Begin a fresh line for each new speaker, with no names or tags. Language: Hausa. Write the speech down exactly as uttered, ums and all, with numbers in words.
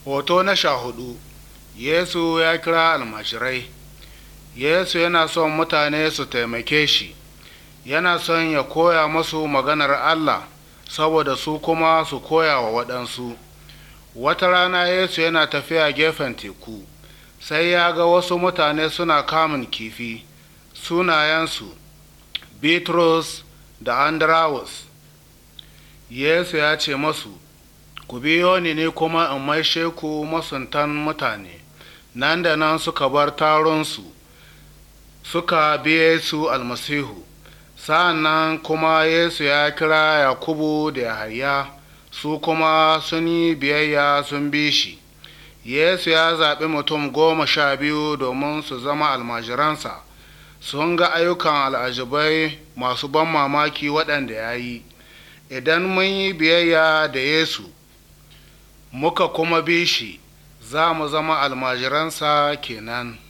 Hoto na sha hudu. Yesu ya kira almajirai. Yesu yana son mutane su taimake shi, yana son ya koya masu maganar Allah, saboda su kuma su koya wa waɗansu. Wata rana Yesu yana tafiya gefen teku, sai ya ga wasu mutane suna kamun kifi, sunayensu Bitrus da Andrawus. Yesu ya ce masu, ku biyo ni ne kuma in maishe ku masuntan mutane. Nan da nan suka bar taronsu, suka biye su almasihu. Sa'an nan kuma Yesu ya kira Yakubu da Yahaya, su kuma sun yi biyayya sun bi shi. Yesu ya zaɓi mutum goma sha biyu domin su zama almajiransa. Sun ga ayyukan al'ajabai masu ban mamaki waɗanda ya yi. Idan mun yi biyayya da Yesu, muka kuma bi shi, za mu zama almajiransa kenan.